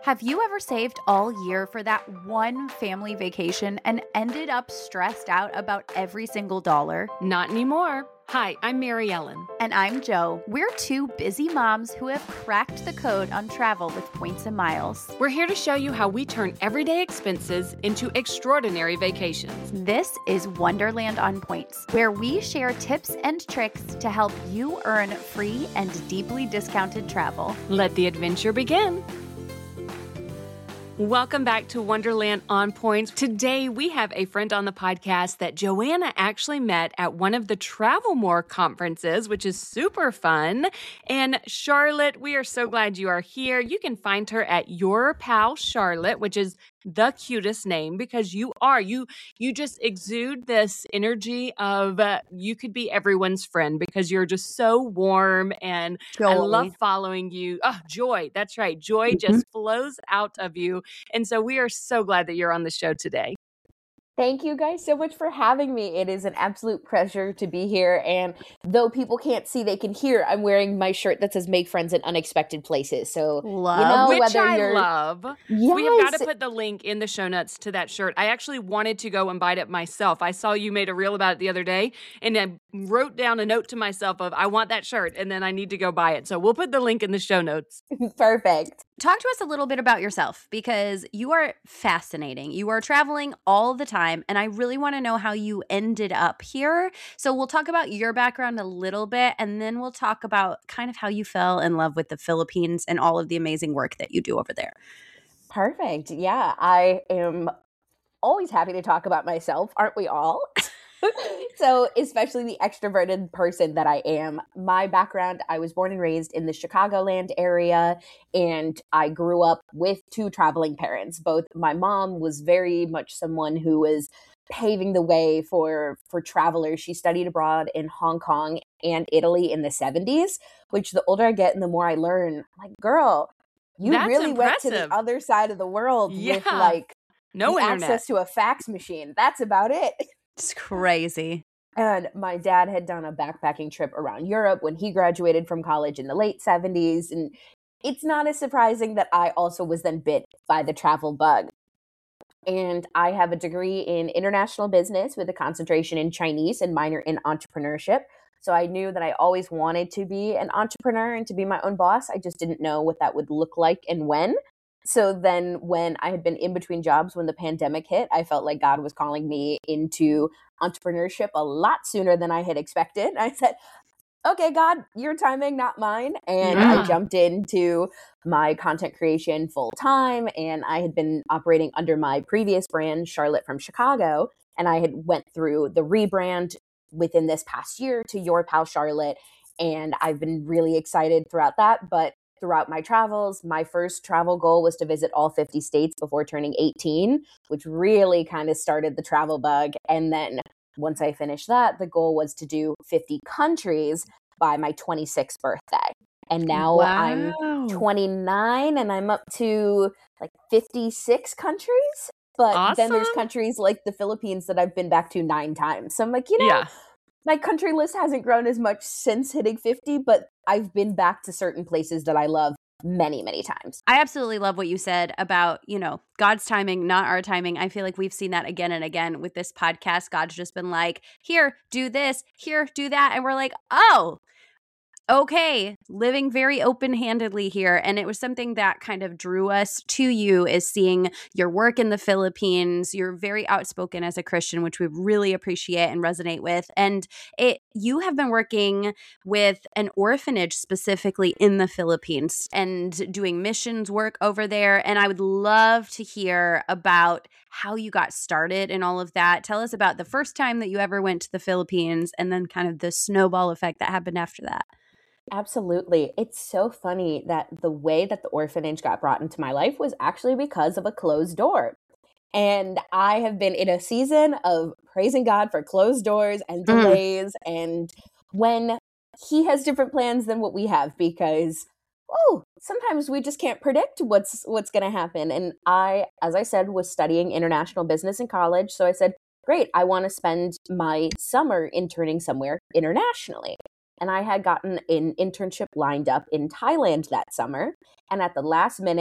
Have you ever saved all year for that one family vacation and ended up stressed out about every single dollar? Not anymore. Hi, I'm Mary Ellen. And I'm Jo. We're two busy moms who have cracked the code on travel with points and miles. We're here to show you how we turn everyday expenses into extraordinary vacations. This is Wonderland on Points, where we share tips and tricks to help you earn free and deeply discounted travel. Let the adventure begin. Welcome back to Wonderland on Points. Today, we have a friend on the podcast that Joanna actually met at one of the Travel More conferences, which is super fun. And Charlotte, we are so glad you are here. You can find her at Your Pal Charlotte, which is the cutest name because you just exude this energy of you could be everyone's friend because you're just so warm and Joy. I love following you. Oh, joy. That's right. Joy just flows out of you. And so we are so glad that you're on the show today. Thank you guys so much for having me. It is an absolute pleasure to be here. And though people can't see, they can hear. I'm wearing my shirt that says "Make Friends in Unexpected Places." So, love. Which I love. Yes. We have got to put the link in the show notes to that shirt. I actually wanted to go and buy it myself. I saw you made a reel about it the other day, and I wrote down a note to myself of, I want that shirt, and then I need to go buy it. So we'll put the link in the show notes. Perfect. Talk to us a little bit about yourself because you are fascinating. You are traveling all the time, and I really want to know how you ended up here. So we'll talk about your background a little bit, and then we'll talk about kind of how you fell in love with the Philippines and all of the amazing work that you do over there. Perfect. Yeah, I am always happy to talk about myself. Aren't we all? So, especially the extroverted person that I am. My background, I was born and raised in the Chicagoland area, and I grew up with two traveling parents. Both my mom was very much someone who was paving the way for travelers. She studied abroad in Hong Kong and Italy in the 70s, which the older I get and the more I learn, I'm like, girl, you That's really went to impressive. the other side of the world with Yeah. like No the internet. access to a fax machine. That's about it. It's crazy. And my dad had done a backpacking trip around Europe when he graduated from college in the late 70s. And it's not as surprising that I also was then bit by the travel bug. And I have a degree in international business with a concentration in Chinese and minor in entrepreneurship. So I knew that I always wanted to be an entrepreneur and to be my own boss. I just didn't know what that would look like and when. So then when I had been in between jobs when the pandemic hit, I felt like God was calling me into entrepreneurship a lot sooner than I had expected. I said, okay, God, your timing, not mine. And Yeah. I jumped into my content creation full time. And I had been operating under my previous brand, Charlotte from Chicago. And I had went through the rebrand within this past year to Your Pal Charlotte. And I've been really excited throughout that. But throughout my travels, my first travel goal was to visit all 50 states before turning 18, which really kind of started the travel bug. And then once I finished that, the goal was to do 50 countries by my 26th birthday. And now I'm 29 and I'm up to like 56 countries. But then there's Awesome. countries like the Philippines that I've been back to 9 times. So I'm like, Yeah. my country list hasn't grown as much since hitting 50, but I've been back to certain places that I love many, many times. I absolutely love what you said about, God's timing, not our timing. I feel like we've seen that again and again with this podcast. God's just been like, here, do this, here, do that. And we're like, oh, okay, living very open-handedly here. And it was something that kind of drew us to you is seeing your work in the Philippines. You're very outspoken as a Christian, which we really appreciate and resonate with. And you have been working with an orphanage specifically in the Philippines and doing missions work over there. And I would love to hear about how you got started and all of that. Tell us about the first time that you ever went to the Philippines and then kind of the snowball effect that happened after that. Absolutely. It's so funny that the way that the orphanage got brought into my life was actually because of a closed door. And I have been in a season of praising God for closed doors and delays and when he has different plans than what we have because sometimes we just can't predict what's going to happen. And I, as I said, was studying international business in college. So I said, great, I want to spend my summer interning somewhere internationally. And I had gotten an internship lined up in Thailand that summer. And at the last minute,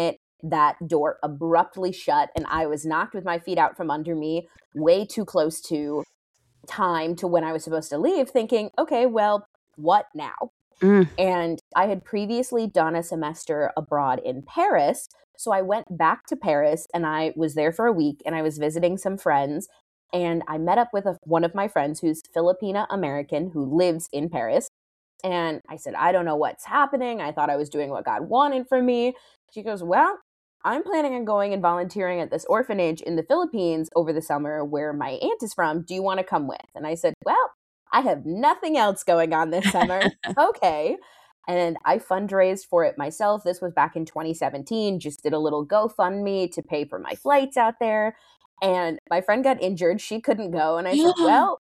that door abruptly shut, and I was knocked with my feet out from under me, way too close to time to when I was supposed to leave, thinking, okay, well, what now? Mm. And I had previously done a semester abroad in Paris. So I went back to Paris and I was there for a week and I was visiting some friends. And I met up with one of my friends who's Filipina American who lives in Paris. And I said, I don't know what's happening. I thought I was doing what God wanted for me. She goes, well, I'm planning on going and volunteering at this orphanage in the Philippines over the summer where my aunt is from. Do you want to come with? And I said, well, I have nothing else going on this summer. Okay. And I fundraised for it myself. This was back in 2017. Just did a little GoFundMe to pay for my flights out there. And my friend got injured. She couldn't go. And I said, well,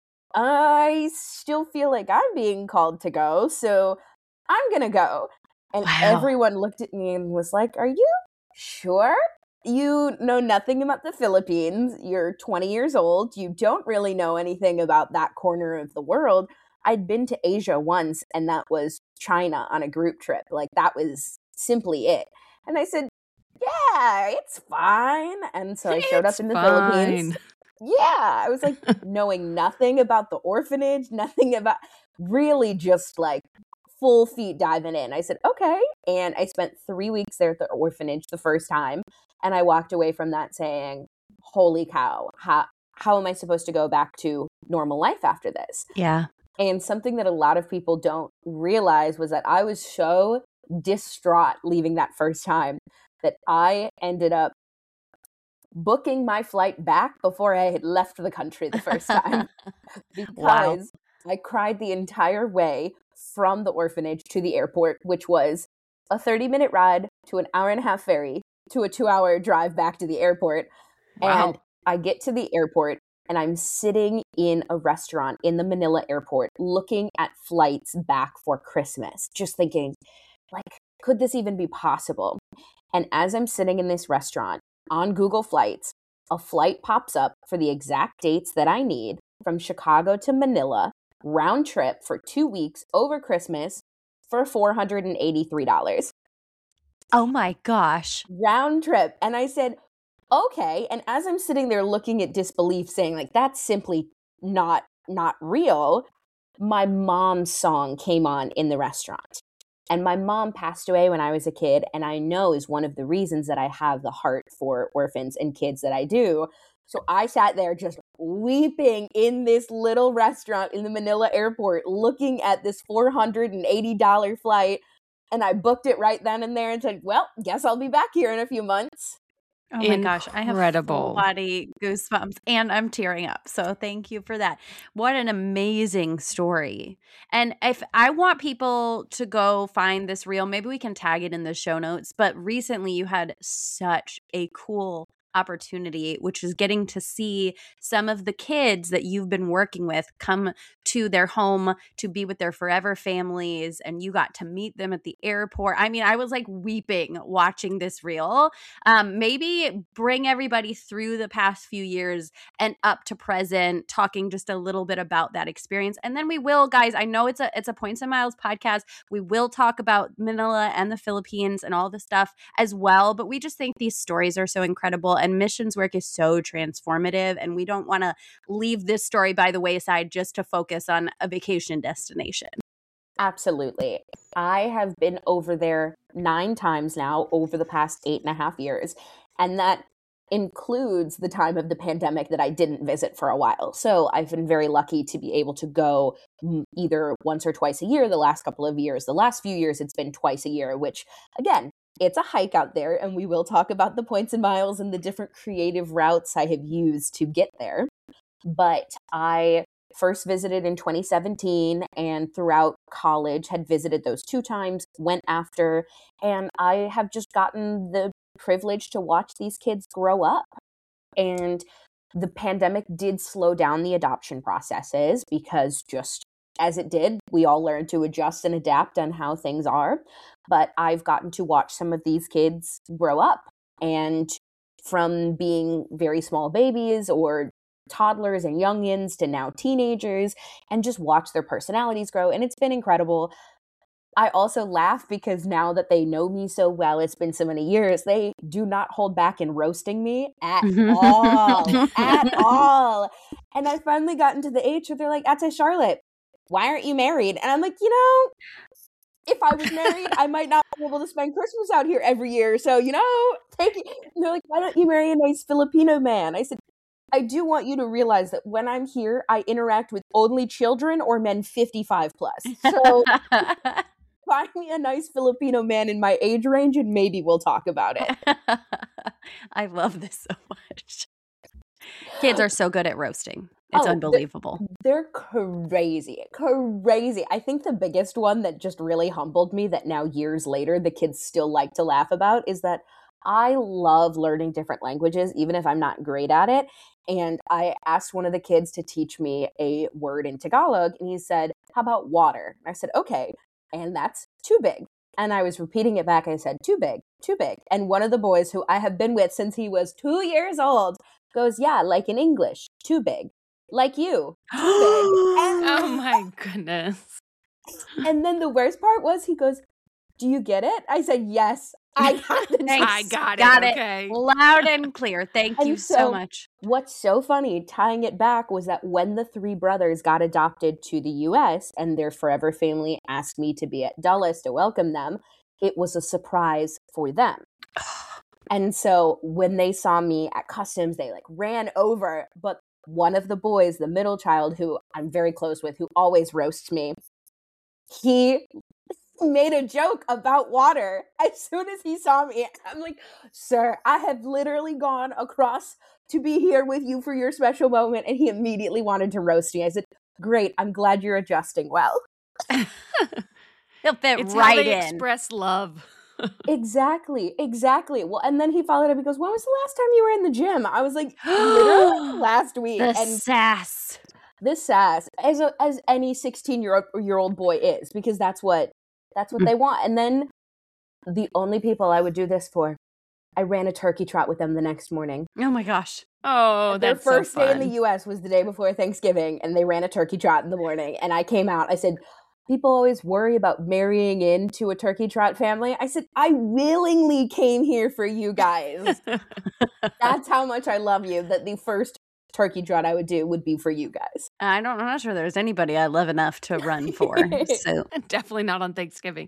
I still feel like I'm being called to go. So I'm going to go. And Wow. Everyone looked at me and was like, are you sure? You know nothing about the Philippines. You're 20 years old. You don't really know anything about that corner of the world. I'd been to Asia once, and that was China on a group trip. Like, that was simply it. And I said, yeah, it's fine. And so I showed up in the Philippines. Yeah, I was like knowing nothing about the orphanage, nothing about, really just like full feet diving in. I said, okay. And I spent 3 weeks there at the orphanage the first time. And I walked away from that saying, holy cow, how am I supposed to go back to normal life after this? Yeah. And something that a lot of people don't realize was that I was so distraught leaving that first time that I ended up booking my flight back before I had left the country the first time because Wow. I cried the entire way from the orphanage to the airport, which was a 30-minute ride to an hour-and-a-half ferry to a 2-hour drive back to the airport. Wow. And I get to the airport and I'm sitting in a restaurant in the Manila airport looking at flights back for Christmas, just thinking, like, could this even be possible? And as I'm sitting in this restaurant on Google Flights, a flight pops up for the exact dates that I need from Chicago to Manila, round trip for 2 weeks over Christmas for $483. Oh my gosh. Round trip. And I said, okay. And as I'm sitting there looking at disbelief, saying, like, that's simply not real, my mom's song came on in the restaurant. And my mom passed away when I was a kid, and I know is one of the reasons that I have the heart for orphans and kids that I do. So I sat there just weeping in this little restaurant in the Manila airport, looking at this $480 flight. And I booked it right then and there and said, well, guess I'll be back here in a few months. Oh my gosh, I have full Incredible. body goosebumps and I'm tearing up. So thank you for that. What an amazing story. And if I want people to go find this reel, maybe we can tag it in the show notes. But recently you had such a cool opportunity, which is getting to see some of the kids that you've been working with come to their home to be with their forever families, and you got to meet them at the airport. I mean, I was like weeping watching this reel. Maybe bring everybody through the past few years and up to present, talking just a little bit about that experience. And then we will, guys, I know it's a Points and Miles podcast. We will talk about Manila and the Philippines and all the stuff as well. But we just think these stories are so incredible, and missions work is so transformative. And we don't want to leave this story by the wayside just to focus on a vacation destination. Absolutely. I have been over there 9 times now over the past 8.5 years. And that includes the time of the pandemic that I didn't visit for a while. So I've been very lucky to be able to go either once or twice a year the last couple of years. The last few years, it's been twice a year, which, again, it's a hike out there. And we will talk about the points and miles and the different creative routes I have used to get there. But I first visited in 2017, and throughout college had visited those 2 times, went after, and I have just gotten the privilege to watch these kids grow up. And the pandemic did slow down the adoption processes because just as it did, we all learned to adjust and adapt on how things are. But I've gotten to watch some of these kids grow up, and from being very small babies or toddlers and youngins to now teenagers, and just watch their personalities grow. And it's been incredible. I also laugh because now that they know me so well, it's been so many years, they do not hold back in roasting me at all. At all. And I finally gotten to the age where they're like, Ate Charlotte, why aren't you married? And I'm like, if I was married, I might not be able to spend Christmas out here every year. So, take it. And they're like, why don't you marry a nice Filipino man? I said, I do want you to realize that when I'm here, I interact with only children or men 55 plus. So find me a nice Filipino man in my age range and maybe we'll talk about it. I love this so much. Kids are so good at roasting. It's unbelievable. They're crazy. Crazy. I think the biggest one that just really humbled me that now years later the kids still like to laugh about is that I love learning different languages, even if I'm not great at it. And I asked one of the kids to teach me a word in Tagalog, and he said, how about water? And I said, okay. And that's too big. And I was repeating it back. I said, too big, too big. And one of the boys who I have been with since he was 2 years old goes, yeah, like in English, too big. Like you, too big. Oh my goodness. And then the worst part was he goes, do you get it? I said, yes, I got the I got it. Got it. Okay. Loud and clear. Thank you so much. What's so funny, tying it back, was that when the three brothers got adopted to the U.S. and their forever family asked me to be at Dulles to welcome them, it was a surprise for them. And so when they saw me at customs, they ran over. But one of the boys, the middle child, who I'm very close with, who always roasts me, he made a joke about water as soon as he saw me. I'm like, sir, I have literally gone across to be here with you for your special moment. And he immediately wanted to roast me. I said, great, I'm glad you're adjusting well. He'll fit it's right how they in. Express love. Exactly. Well, and then he followed up. He goes, when was the last time you were in the gym? I was like, literally last week. The sass. This sass, as any 16-year-old boy is, because that's what they want. And then the only people I would do this for, I ran a turkey trot with them the next morning. Oh my gosh. Oh, Their that's first so fun. day in the U.S. was the day before Thanksgiving, and they ran a turkey trot in the morning. And I came out. I said, people always worry about marrying into a turkey trot family. I said, I willingly came here for you guys. That's how much I love you, that the first turkey trot I would do would be for you guys. I'm not sure there's anybody I love enough to run for. So definitely not on Thanksgiving.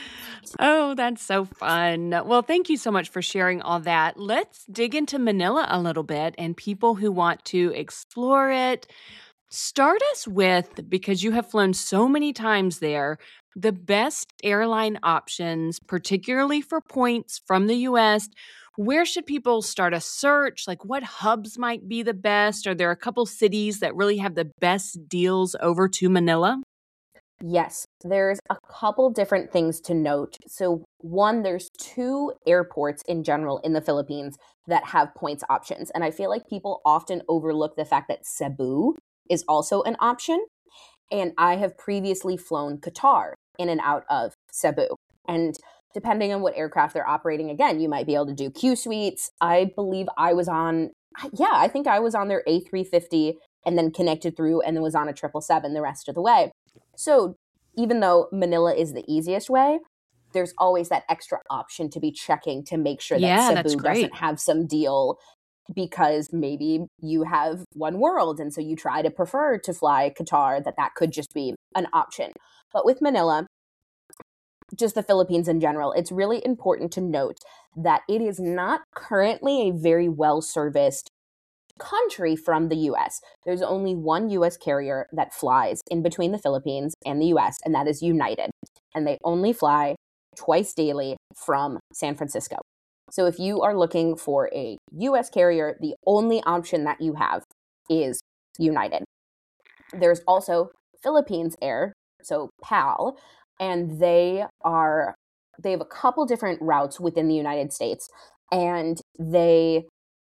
Oh, that's so fun. Well, thank you so much for sharing all that. Let's dig into Manila a little bit and people who want to explore it. Start us with, because you have flown so many times there, the best airline options, particularly for points from the U.S. Where should people start a search? What hubs might be the best? Are there a couple cities that really have the best deals over to Manila? Yes, there's a couple different things to note. So one, there's 2 airports in general in the Philippines that have points options. And I feel like people often overlook the fact that Cebu is also an option. And I have previously flown Qatar in and out of Cebu. And depending on what aircraft they're operating, again, you might be able to do Q suites. I believe I think I was on their A350 and then connected through and then was on a 777 the rest of the way. So even though Manila is the easiest way, there's always that extra option to be checking to make sure that Cebu doesn't have some deal, because maybe you have One World and so you try to prefer to fly Qatar, that could just be an option. But with Manila, just the Philippines in general, it's really important to note that it is not currently a very well-serviced country from the U.S. There's only one U.S. carrier that flies in between the Philippines and the U.S., and that is United. And they only fly twice daily from San Francisco. So if you are looking for a U.S. carrier, the only option that you have is United. There's also Philippines Air, so PAL, and they have a couple different routes within the United States, and they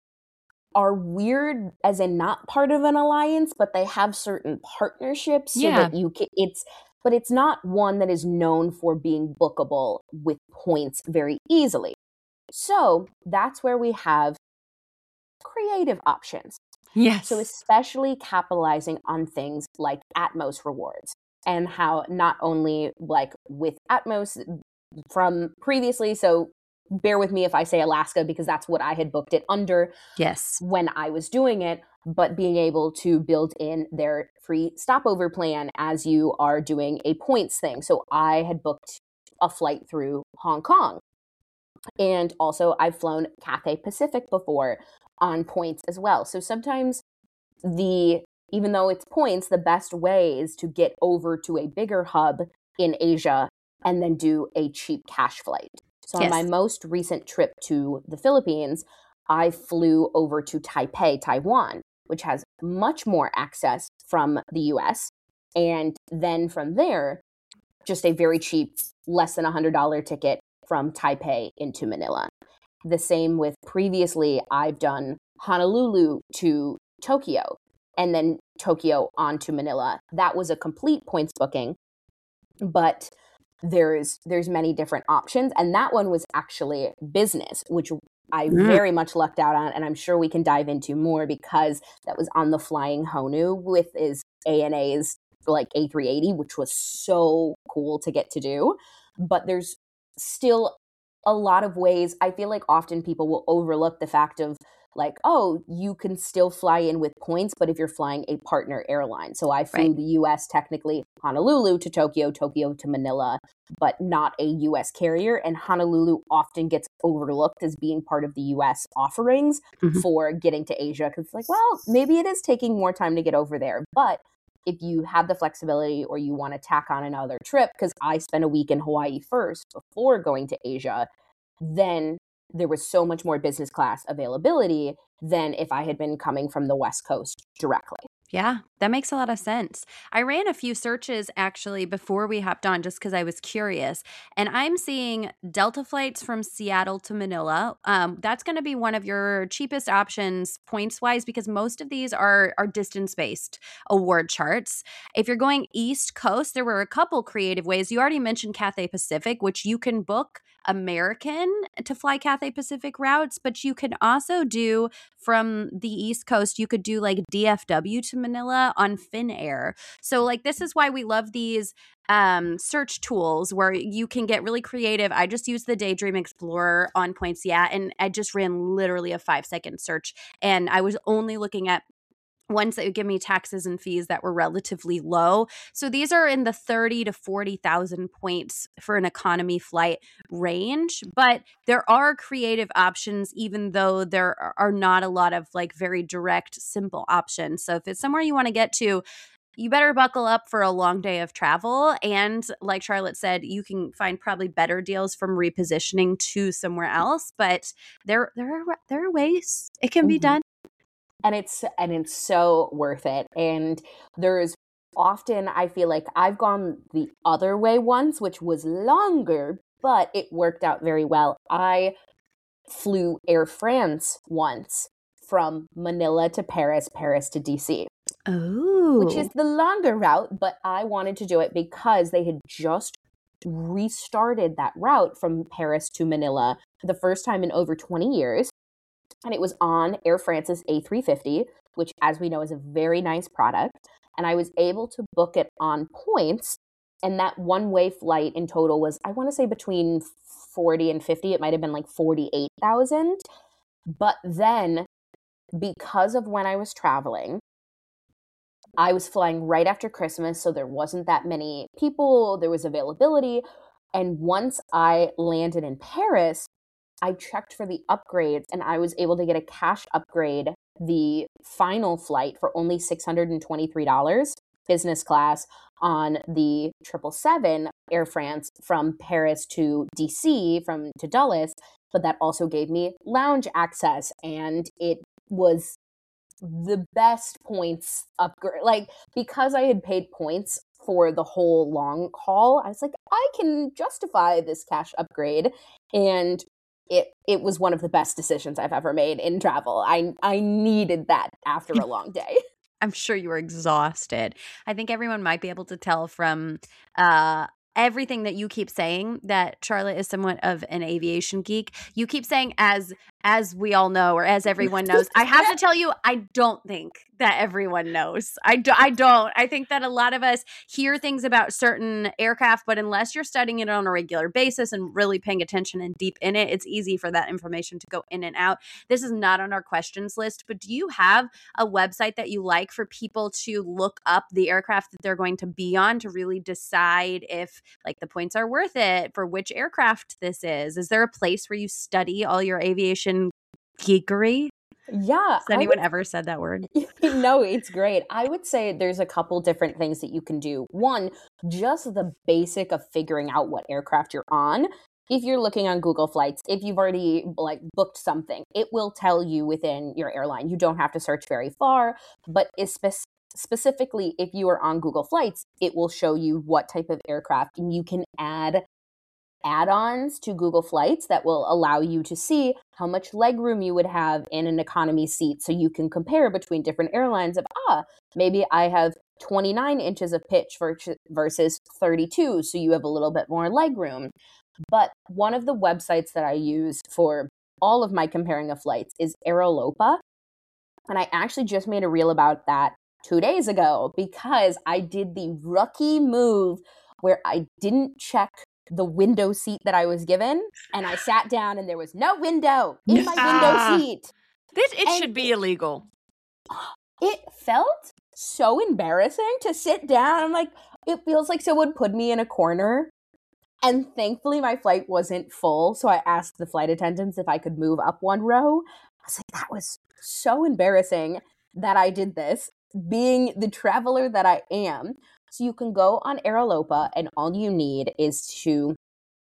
are weird as in not part of an alliance, but they have certain partnerships so that you can, but it's not one that is known for being bookable with points very easily. So that's where we have creative options. Yes. So especially capitalizing on things like Atmos rewards. and how not only like with Atmos from previously, so bear with me if I say Alaska because that's what I had booked it under Yes. when I was doing it, but being able to build in their free stopover plan as you are doing a points thing. So I had booked a flight through Hong Kong. And also I've flown Cathay Pacific before on points as well. So sometimes even though it's points, the best way is to get over to a bigger hub in Asia and then do a cheap cash flight. So on my most recent trip to the Philippines, I flew over to Taipei, Taiwan, which has much more access from the US. And then from there, just a very cheap, less than $100 ticket from Taipei into Manila. The same with previously, I've done Honolulu to Tokyo and then Tokyo on to Manila. That was a complete points booking, but there's many different options. And that one was actually business, which I very much lucked out on. And I'm sure we can dive into more because that was on the Flying Honu with is ANA's like A380, which was so cool to get to do. But there's still a lot of ways. I feel like often people will overlook the fact of like, oh, you can still fly in with points, but if you're flying a partner airline. So I flew the US technically Honolulu to Tokyo, Tokyo to Manila, but not a US carrier. And Honolulu often gets overlooked as being part of the US offerings for getting to Asia. Because it's like, well, maybe it is taking more time to get over there. But if you have the flexibility or you want to tack on another trip, because I spent a week in Hawaii first before going to Asia, then there was so much more business class availability than if I had been coming from the West Coast directly. Yeah, that makes a lot of sense. I ran a few searches actually before we hopped on just because I was curious. And I'm seeing Delta flights from Seattle to Manila. That's going to be one of your cheapest options points-wise because most of these are distance-based award charts. If you're going East Coast, there were a couple creative ways. You already mentioned Cathay Pacific, which you can book American to fly Cathay Pacific routes, but you can also do from the East Coast, you could do like DFW to Manila on Finnair. So like this is why we love these search tools where you can get really creative. I just used the Daydream Explorer on Points, and I just ran literally a 5-second search, and I was only looking at ones that would give me taxes and fees that were relatively low. So these are in the 30 to 40,000 points for an economy flight range, but there are creative options even though there are not a lot of like very direct, simple options. So if it's somewhere you want to get to, you better buckle up for a long day of travel. And like Charlotte said, you can find probably better deals from repositioning to somewhere else, but there are ways it can be done. And it's so worth it. And there's often, I feel like I've gone the other way once, which was longer, but it worked out very well. I flew Air France once from Manila to Paris, Paris to DC. Oh. Which is the longer route, but I wanted to do it because they had just restarted that route from Paris to Manila for the first time in over 20 years. And it was on Air France's A350, which, as we know, is a very nice product. And I was able to book it on points. And that one-way flight in total was, I want to say, between 40 and 50. It might have been like 48,000. But then, because of when I was traveling, I was flying right after Christmas, so there wasn't that many people. There was availability. And once I landed in Paris, I checked for the upgrades and I was able to get a cash upgrade, the final flight for only $623, business class on the 777 Air France from Paris to DC, to Dulles, but that also gave me lounge access and it was the best points upgrade. Like, because I had paid points for the whole long haul, I was like, I can justify this cash upgrade. And it was one of the best decisions I've ever made in travel. I needed that after a long day. I'm sure you were exhausted. I think everyone might be able to tell from everything that you keep saying that Charlotte is somewhat of an aviation geek. You keep saying as as we all know, or as everyone knows, I have to tell you, I don't think that everyone knows. I don't. I think that a lot of us hear things about certain aircraft, but unless you're studying it on a regular basis and really paying attention and deep in it, it's easy for that information to go in and out. This is not on our questions list, but do you have a website that you like for people to look up the aircraft that they're going to be on to really decide if like the points are worth it for which aircraft this is? Is there a place where you study all your aviation geekery? Yeah. Has anyone ever said that word? No, it's great. I would say there's a couple different things that you can do. One, just the basic of figuring out what aircraft you're on. If you're looking on Google Flights, if you've already like booked something, it will tell you within your airline. You don't have to search very far, but specifically if you are on Google Flights, it will show you what type of aircraft, and you can add add-ons to Google Flights that will allow you to see how much legroom you would have in an economy seat, so you can compare between different airlines of, maybe I have 29 inches of pitch versus 32, so you have a little bit more legroom. But one of the websites that I use for all of my comparing of flights is Aerolopa, and I actually just made a reel about that 2 days ago because I did the rookie move where I didn't check the window seat that I was given, and I sat down and there was no window in my window seat. It should be illegal. It felt so embarrassing to sit down. I'm like, it feels like someone put me in a corner. And thankfully my flight wasn't full, so I asked the flight attendants if I could move up one row. I was like, that was so embarrassing that I did this, being the traveler that I am. So you can go on Aerolopa, and all you need is to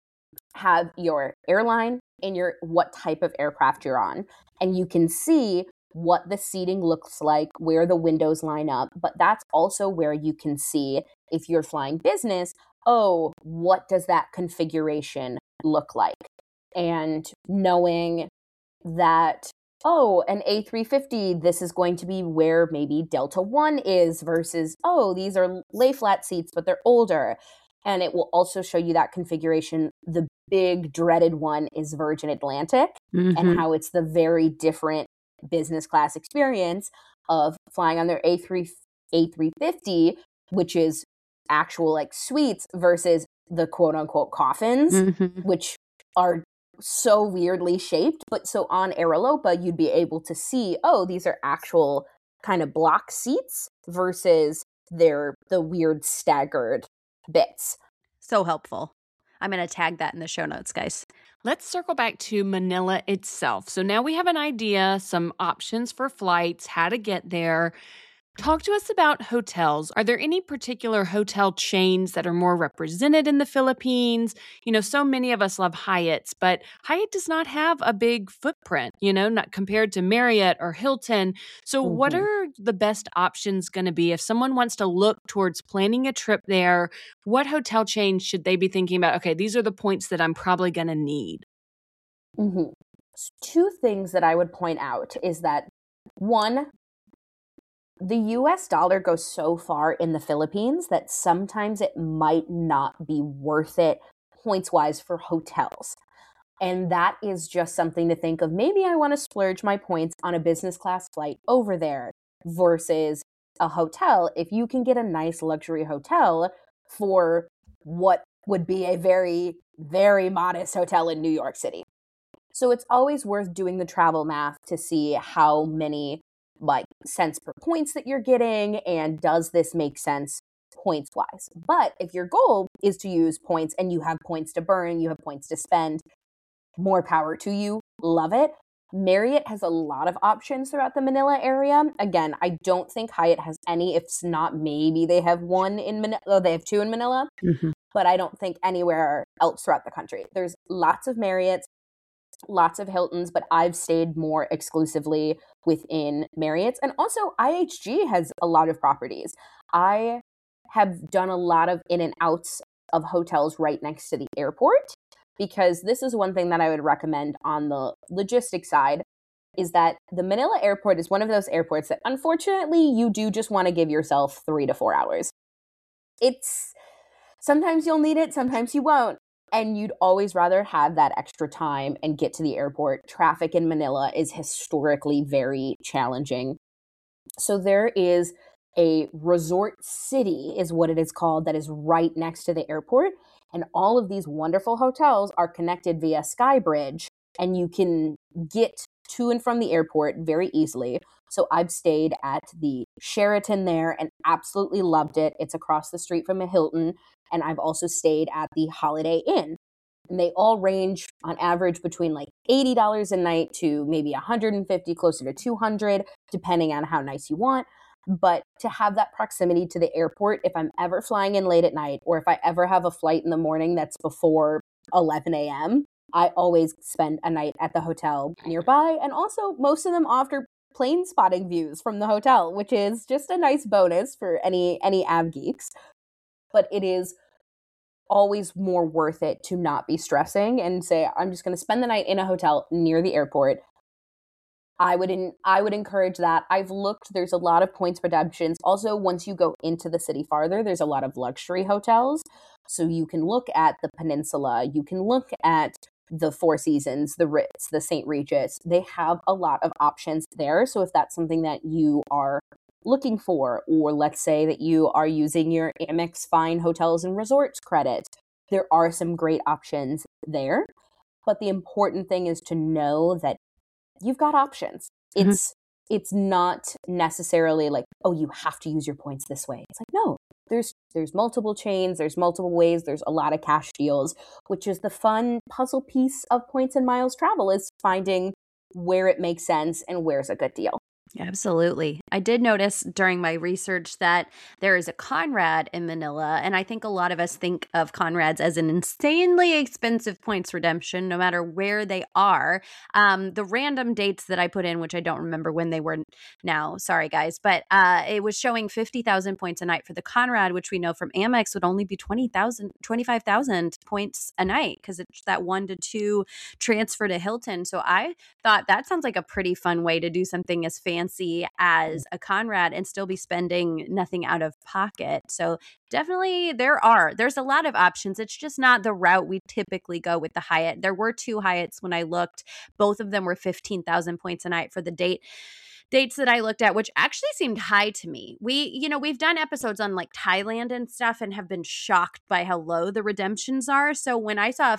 have your airline and what type of aircraft you're on. And you can see what the seating looks like, where the windows line up. But that's also where you can see, if you're flying business, what does that configuration look like? And knowing that, an A350, this is going to be where maybe Delta One is versus, these are lay flat seats, but they're older. And it will also show you that configuration. The big dreaded one is Virgin Atlantic, and how it's the very different business class experience of flying on their A350, which is actual like suites, versus the quote unquote coffins, which are so weirdly shaped. But so on Aerolopa, you'd be able to see, these are actual kind of block seats versus they're the weird staggered bits. So helpful. I'm going to tag that in the show notes, guys. Let's circle back to Manila itself. So now we have an idea, some options for flights, how to get there. Talk to us about hotels. Are there any particular hotel chains that are more represented in the Philippines? So many of us love Hyatt's, but Hyatt does not have a big footprint, not compared to Marriott or Hilton. So what are the best options going to be if someone wants to look towards planning a trip there? What hotel chains should they be thinking about? Okay, these are the points that I'm probably going to need. Two things that I would point out is that, one, the US dollar goes so far in the Philippines that sometimes it might not be worth it points-wise for hotels. And that is just something to think of. Maybe I want to splurge my points on a business class flight over there versus a hotel. If you can get a nice luxury hotel for what would be a very, very modest hotel in New York City. So it's always worth doing the travel math to see how many cents per points that you're getting, and does this make sense points wise. But if your goal is to use points and you have points to burn, you have points to spend, more power to you. Love it. Marriott has a lot of options throughout the Manila area. Again, I don't think Hyatt has any. If not, maybe they have one in Manila. They have two in Manila, but I don't think anywhere else throughout the country. There's lots of Marriotts, lots of Hiltons, but I've stayed more exclusively within Marriott's. And also IHG has a lot of properties. I have done a lot of in and outs of hotels right next to the airport, because this is one thing that I would recommend on the logistics side, is that the Manila airport is one of those airports that unfortunately you do just want to give yourself 3 to 4 hours. Sometimes you'll need it, sometimes you won't. And you'd always rather have that extra time and get to the airport. Traffic in Manila is historically very challenging. So there is a resort city, is what it is called, that is right next to the airport. And all of these wonderful hotels are connected via Skybridge, and you can get to and from the airport very easily. So I've stayed at the Sheraton there and absolutely loved it. It's across the street from a Hilton. And I've also stayed at the Holiday Inn. And they all range on average between like $80 a night to maybe $150, closer to $200, depending on how nice you want. But to have that proximity to the airport, if I'm ever flying in late at night, or if I ever have a flight in the morning that's before 11 a.m., I always spend a night at the hotel nearby. And also, most of them offer plane spotting views from the hotel, which is just a nice bonus for any av geeks. But it is always more worth it to not be stressing and say, I'm just going to spend the night in a hotel near the airport. I would encourage that. I've looked, there's a lot of points redemptions. Also, once you go into the city farther, there's a lot of luxury hotels. So you can look at the Peninsula, you can look at the Four Seasons, the Ritz, the St. Regis. They have a lot of options there. So if that's something that you are looking for, or let's say that you are using your Amex Fine Hotels and Resorts credit, there are some great options there. But the important thing is to know that you've got options. It's not necessarily like, oh, you have to use your points this way. It's like, no, there's multiple chains, there's multiple ways, there's a lot of cash deals, which is the fun puzzle piece of points and miles travel, is finding where it makes sense and where's a good deal. Absolutely. I did notice during my research that there is a Conrad in Manila, and I think a lot of us think of Conrads as an insanely expensive points redemption, no matter where they are. The random dates that I put in, which I don't remember when they were now, sorry guys, but it was showing 50,000 points a night for the Conrad, which we know from Amex would only be 25,000 points a night because it's that 1 to 2 transfer to Hilton. So I thought that sounds like a pretty fun way to do something as fancy as a Conrad and still be spending nothing out of pocket. So definitely there's a lot of options. It's just not the route we typically go with the Hyatt. There were 2 Hyatts when I looked. Both of them were 15,000 points a night for the dates that I looked at, which actually seemed high to me. We've done episodes on like Thailand and stuff and have been shocked by how low the redemptions are. So when I saw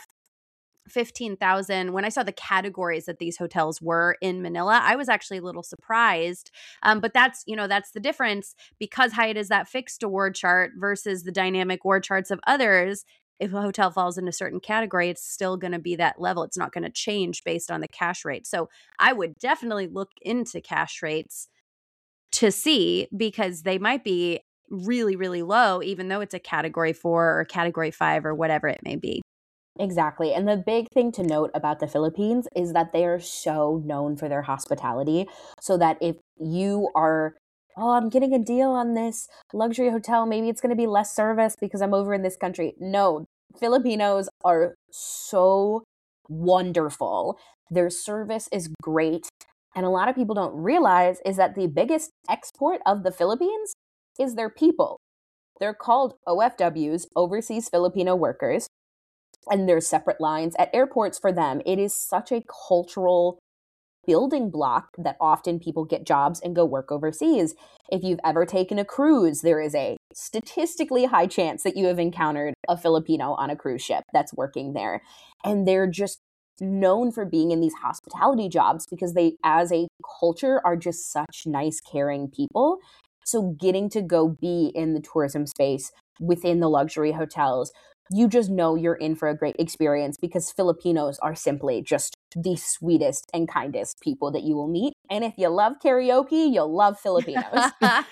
15,000, when I saw the categories that these hotels were in Manila, I was actually a little surprised. But that's the difference, because Hyatt is that fixed award chart versus the dynamic award charts of others. If a hotel falls in a certain category, it's still going to be that level. It's not going to change based on the cash rate. So I would definitely look into cash rates to see, because they might be really, really low, even though it's a category 4 or category 5 or whatever it may be. Exactly. And the big thing to note about the Philippines is that they are so known for their hospitality. So that if you are, oh, I'm getting a deal on this luxury hotel, maybe it's going to be less service because I'm over in this country. No, Filipinos are so wonderful. Their service is great. And a lot of people don't realize is that the biggest export of the Philippines is their people. They're called OFWs, Overseas Filipino Workers. And there's separate lines at airports for them. It is such a cultural building block that often people get jobs and go work overseas. If you've ever taken a cruise, there is a statistically high chance that you have encountered a Filipino on a cruise ship that's working there. And they're just known for being in these hospitality jobs because they, as a culture, are just such nice, caring people. So getting to go be in the tourism space within the luxury hotels, you just know you're in for a great experience, because Filipinos are simply just the sweetest and kindest people that you will meet. And if you love karaoke, you'll love Filipinos.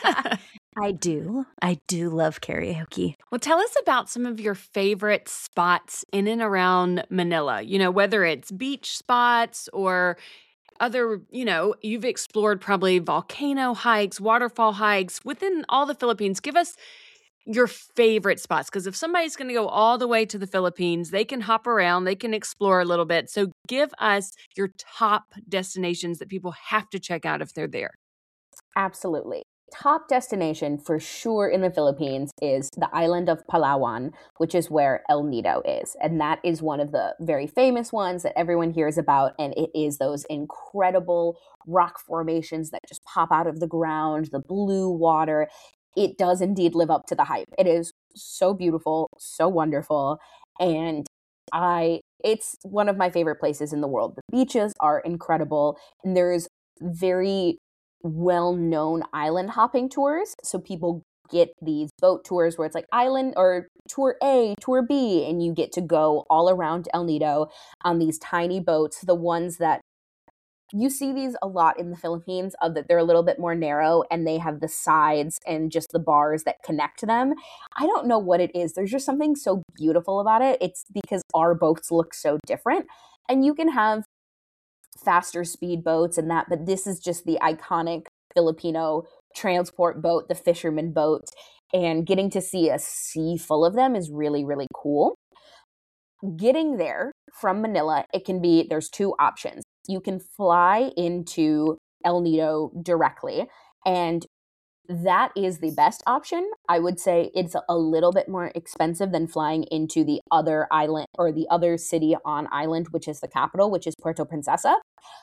I do love karaoke. Well, tell us about some of your favorite spots in and around Manila, whether it's beach spots or other, you've explored probably volcano hikes, waterfall hikes within all the Philippines. Give us your favorite spots, because if somebody's going to go all the way to the Philippines, they can hop around, they can explore a little bit. So give us your top destinations that people have to check out if they're there. Absolutely. top destination for sure in the Philippines is the island of Palawan, which is where El Nido is. And that is one of the very famous ones that everyone hears about. And it is those incredible rock formations that just pop out of the ground, the blue water. It does indeed live up to the hype. It is so beautiful, so wonderful. And it's one of my favorite places in the world. The beaches are incredible. And there's very well-known island hopping tours. So people get these boat tours where it's like island or tour A, tour B, and you get to go all around El Nido on these tiny boats. The ones that you see these a lot in the Philippines, of that they're a little bit more narrow and they have the sides and just the bars that connect them. I don't know what it is. There's just something so beautiful about it. It's because our boats look so different, and you can have faster speed boats and that, but this is just the iconic Filipino transport boat, the fisherman boat, and getting to see a sea full of them is really, really cool. Getting there from Manila, there's two options. You can fly into El Nido directly, and that is the best option. I would say it's a little bit more expensive than flying into the other island or the other city on island, which is the capital, which is Puerto Princesa.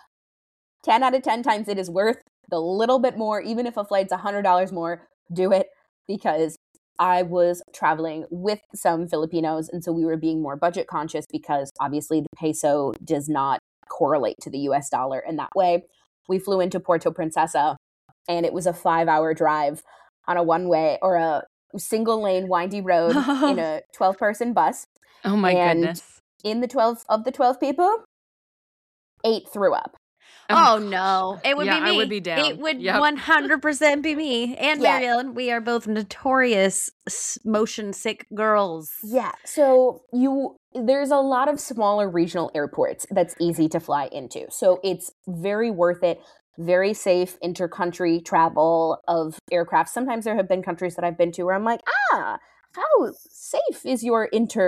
10 out of 10 times it is worth the little bit more. Even if a flight's $100 more, do it, because I was traveling with some Filipinos, and so we were being more budget conscious because obviously the peso does not correlate to the US dollar in that way. We flew into Puerto Princesa, and it was a 5-hour drive on a one-way or a single lane windy road in a 12-person bus. Oh my goodness. In the 12 people, 8 threw up. Oh no, it would be me. I would be down. It would 100% be me and Mary Ellen. We are both notorious motion sick girls. Yeah, so there's a lot of smaller regional airports that's easy to fly into. So it's very worth it. Very safe intercountry travel of aircraft. Sometimes there have been countries that I've been to where I'm like, how safe is your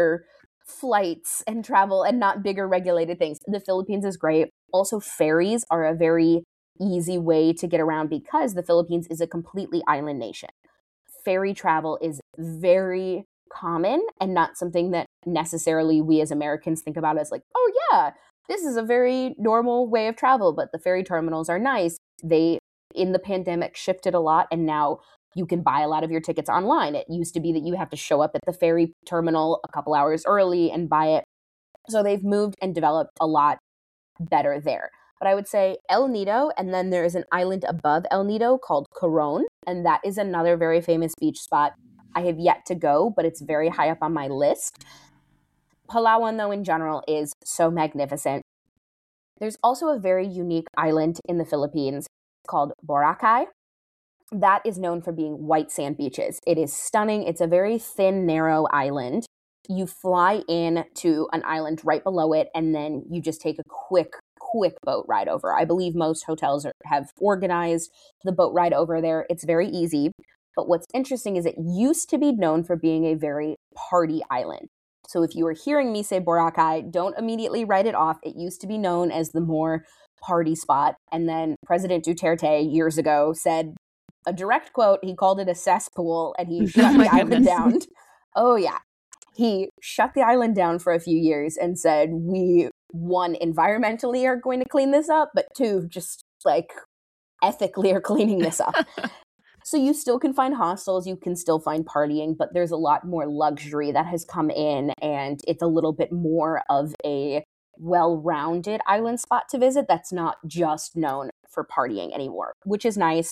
inter-flights and travel and not bigger regulated things? The Philippines is great. Also, ferries are a very easy way to get around because the Philippines is a completely island nation. Ferry travel is very common and not something that necessarily we as Americans think about as like, oh yeah, this is a very normal way of travel, but the ferry terminals are nice. They, in the pandemic, shifted a lot, and now you can buy a lot of your tickets online. It used to be that you have to show up at the ferry terminal a couple hours early and buy it. So they've moved and developed a lot better there. But I would say El Nido, and then there is an island above El Nido called Coron, and that is another very famous beach spot. I have yet to go, but it's very high up on my list. Palawan, though, in general, is so magnificent. There's also a very unique island in the Philippines called Boracay. That is known for being white sand beaches. It is stunning. It's a very thin, narrow island. You fly in to an island right below it, and then you just take a quick boat ride over. I believe most hotels have organized the boat ride over there. It's very easy. But what's interesting is it used to be known for being a very party island. So if you are hearing me say Boracay, don't immediately write it off. It used to be known as the more party spot. And then President Duterte years ago said, a direct quote, he called it a cesspool, and he shut the island down. Oh yeah. He shut the island down for a few years and said, we, one, environmentally are going to clean this up, but two, just like ethically are cleaning this up. So you still can find hostels, you can still find partying, but there's a lot more luxury that has come in, and it's a little bit more of a well-rounded island spot to visit that's not just known for partying anymore, which is nice.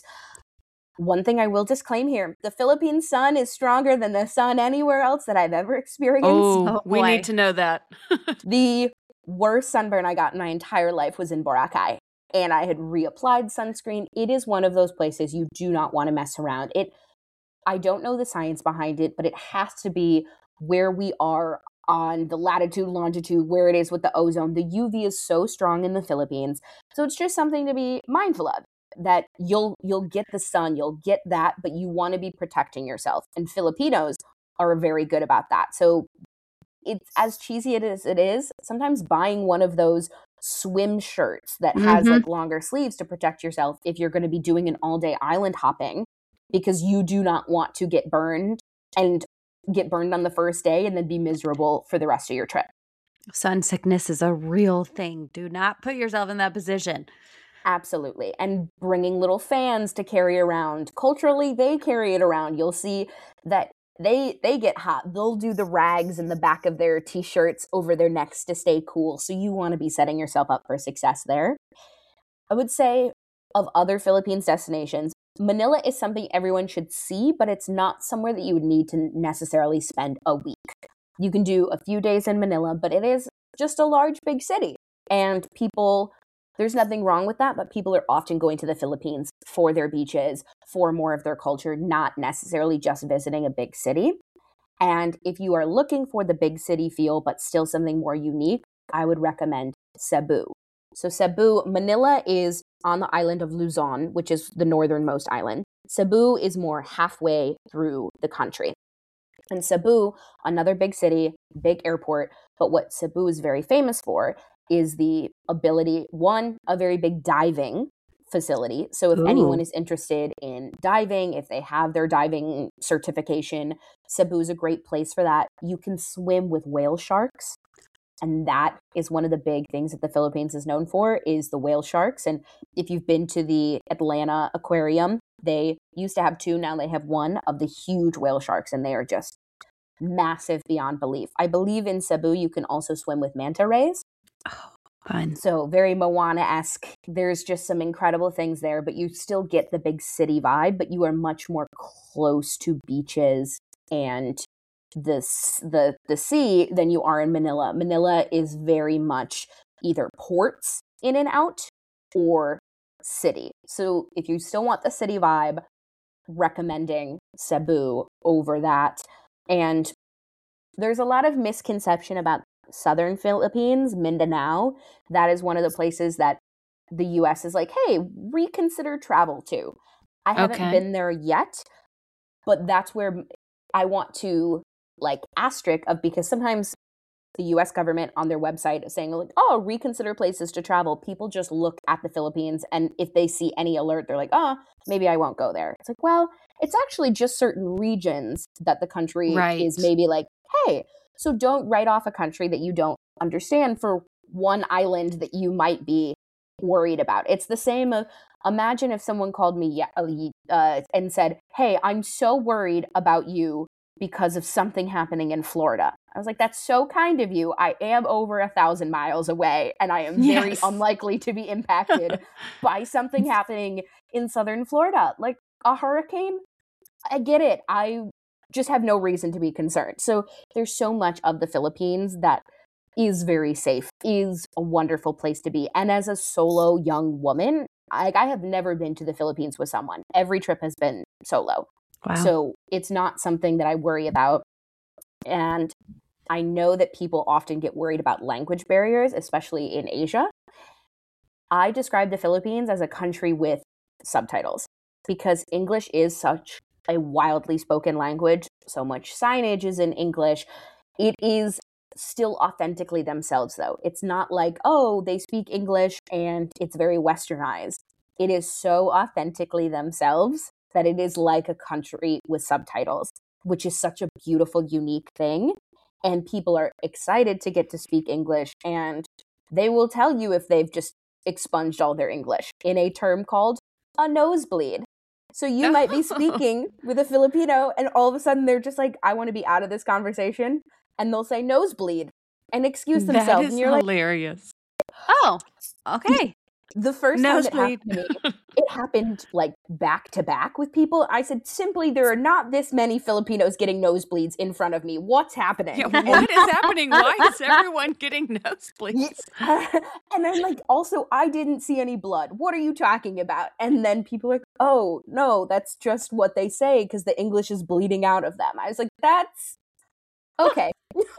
One thing I will disclaim here, the Philippine sun is stronger than the sun anywhere else that I've ever experienced. Oh, we need to know that. The worst sunburn I got in my entire life was in Boracay, and I had reapplied sunscreen. It is one of those places you do not want to mess around. I don't know the science behind it, but it has to be where we are on the latitude, longitude, where it is with the ozone. The UV is so strong in the Philippines. So it's just something to be mindful of, that you'll get the sun, you'll get that, but you want to be protecting yourself. And Filipinos are very good about that. So it's as cheesy as it is, sometimes buying one of those swim shirts that has like longer sleeves to protect yourself if you're going to be doing an all-day island hopping because you do not want to get burned on the first day and then be miserable for the rest of your trip. Sun sickness is a real thing. Do not put yourself in that position. Absolutely. And bringing little fans to carry around. Culturally, they carry it around. You'll see that they get hot. They'll do the rags in the back of their t-shirts over their necks to stay cool. So you want to be setting yourself up for success there. I would say of other Philippines destinations, Manila is something everyone should see, but it's not somewhere that you would need to necessarily spend a week. You can do a few days in Manila, but it is just a large, big city. And people, there's nothing wrong with that, but people are often going to the Philippines for their beaches, for more of their culture, not necessarily just visiting a big city. And if you are looking for the big city feel, but still something more unique, I would recommend Cebu. So Cebu, Manila is on the island of Luzon, which is the northernmost island. Cebu is more halfway through the country. And Cebu, another big city, big airport, but what Cebu is very famous for is the ability, one, a very big diving facility. So if anyone is interested in diving, if they have their diving certification, Cebu is a great place for that. You can swim with whale sharks. And that is one of the big things that the Philippines is known for, is the whale sharks. And if you've been to the Atlanta Aquarium, they used to have 2, now they have 1 of the huge whale sharks, and they are just massive beyond belief. I believe in Cebu you can also swim with manta rays. Oh, fun. So very Moana-esque. There's just some incredible things there, but you still get the big city vibe, but you are much more close to beaches and the sea than you are in Manila. Manila is very much either ports in and out or city. So if you still want the city vibe, recommending Cebu over that. And there's a lot of misconception about southern Philippines, Mindanao. That is one of the places that the US is like, hey, reconsider travel to. I haven't been there yet, but that's where I want to asterisk of, because sometimes the US government on their website is saying like, oh, reconsider places to travel. People just look at the Philippines, and if they see any alert, they're like, oh, maybe I won't go there. It's like, well, it's actually just certain regions that the country is maybe like, hey, so don't write off a country that you don't understand for one island that you might be worried about. It's the same of, imagine if someone called me and said, hey, I'm so worried about you because of something happening in Florida. I was like, that's so kind of you. I am over 1,000 miles away, and I am very unlikely to be impacted by something happening in southern Florida. Like a hurricane, I get it. I just have no reason to be concerned. So there's so much of the Philippines that is very safe, is a wonderful place to be. And as a solo young woman, I have never been to the Philippines with someone. Every trip has been solo. Wow. So it's not something that I worry about. And I know that people often get worried about language barriers, especially in Asia. I describe the Philippines as a country with subtitles, because English is such a wildly spoken language. So much signage is in English. It is still authentically themselves, though. It's not like, oh, they speak English and it's very westernized. It is so authentically themselves that it is like a country with subtitles, which is such a beautiful, unique thing. And people are excited to get to speak English, and they will tell you if they've just expunged all their English in a term called a nosebleed. So you might be speaking with a Filipino, and all of a sudden they're just like, I want to be out of this conversation. And they'll say nosebleed and excuse themselves. That is and you're hilarious. Like, oh, okay. The first time it happened to me, it happened like back to back with people. I said, simply, there are not this many Filipinos getting nosebleeds in front of me. What's happening? Yeah, what is happening? Why is everyone getting nosebleeds? And I'm like, also, I didn't see any blood. What are you talking about? And then people are like, oh, no, that's just what they say because the English is bleeding out of them. I was like, that's okay.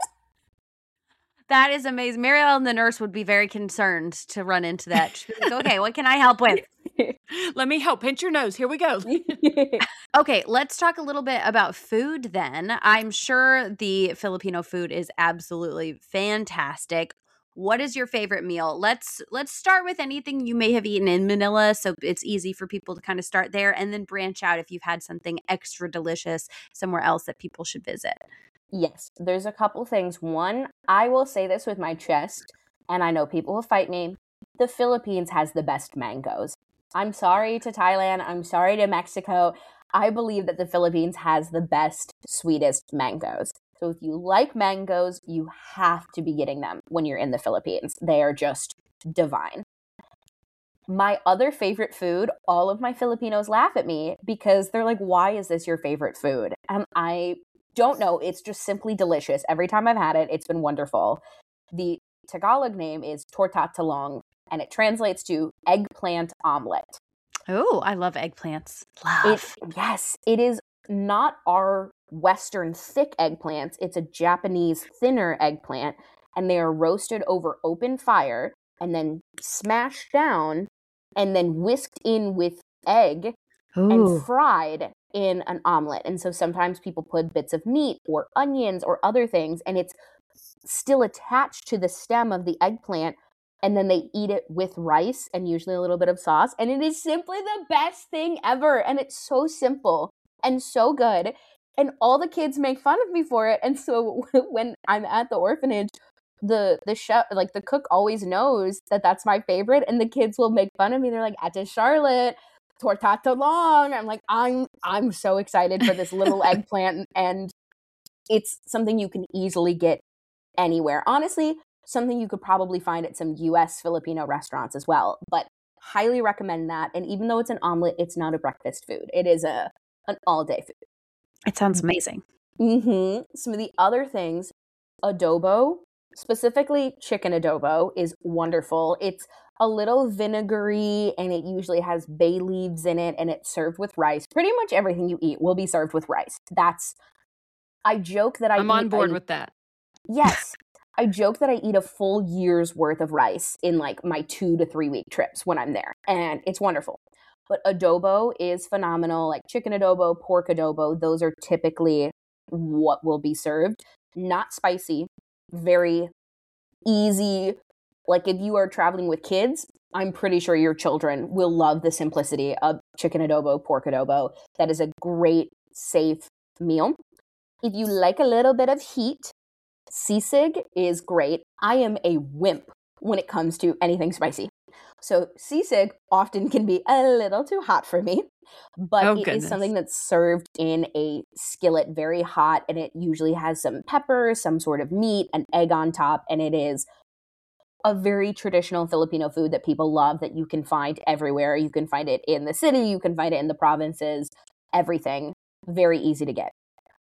That is amazing. Mary Ellen, the nurse, would be very concerned to run into that. She'd be like, okay, what can I help with? Let me help. Pinch your nose. Here we go. Okay, let's talk a little bit about food then. I'm sure the Filipino food is absolutely fantastic. what is your favorite meal? Let's start with anything you may have eaten in Manila, so it's easy for people to kind of start there, and then branch out if you've had something extra delicious somewhere else that people should visit. Yes, there's a couple things. One, I will say this with my chest, and I know people will fight me. The Philippines has the best mangoes. I'm sorry to Thailand. I'm sorry to Mexico. I believe that the Philippines has the best, sweetest mangoes. So if you like mangoes, you have to be getting them when you're in the Philippines. They are just divine. My other favorite food, all of my Filipinos laugh at me because they're like, why is this your favorite food? And I don't know. It's just simply delicious. Every time I've had it, it's been wonderful. The Tagalog name is torta talong, and it translates to eggplant omelet. Oh, I love eggplants. Love. Yes, it is not our Western thick eggplants. It's a Japanese thinner eggplant, and they are roasted over open fire and then smashed down and then whisked in with egg and fried in an omelet. And so sometimes people put bits of meat or onions or other things, and it's still attached to the stem of the eggplant. And then they eat it with rice and usually a little bit of sauce. And it is simply the best thing ever. And it's so simple and so good. And all the kids make fun of me for it. And so when I'm at the orphanage, the chef, like the cook, always knows that that's my favorite. And the kids will make fun of me. They're like, Ate Charlotte, torta talong. I'm like, I'm so excited for this little eggplant. And it's something you can easily get anywhere. Honestly, something you could probably find at some US Filipino restaurants as well, but highly recommend that. And even though it's an omelet, it's not a breakfast food. It is an all-day food. It sounds amazing. Some of the other things, adobo, specifically chicken adobo, is wonderful. It's a little vinegary, and it usually has bay leaves in it, and it's served with rice. Pretty much everything you eat will be served with rice. I joke that I'm on board with that. Yes. I joke that I eat a full year's worth of rice in like my 2 to 3 week trips when I'm there. And it's wonderful. But adobo is phenomenal. Like chicken adobo, pork adobo, those are typically what will be served. Not spicy, very easy. Like if you are traveling with kids, I'm pretty sure your children will love the simplicity of chicken adobo, pork adobo. That is a great, safe meal. If you like a little bit of heat, sisig is great. I am a wimp when it comes to anything spicy. So sisig often can be a little too hot for me, but it is something that's served in a skillet very hot, and it usually has some pepper, some sort of meat, an egg on top, and it is a very traditional Filipino food that people love, that you can find everywhere. You can find it in the city, you can find it in the provinces, everything. Very easy to get.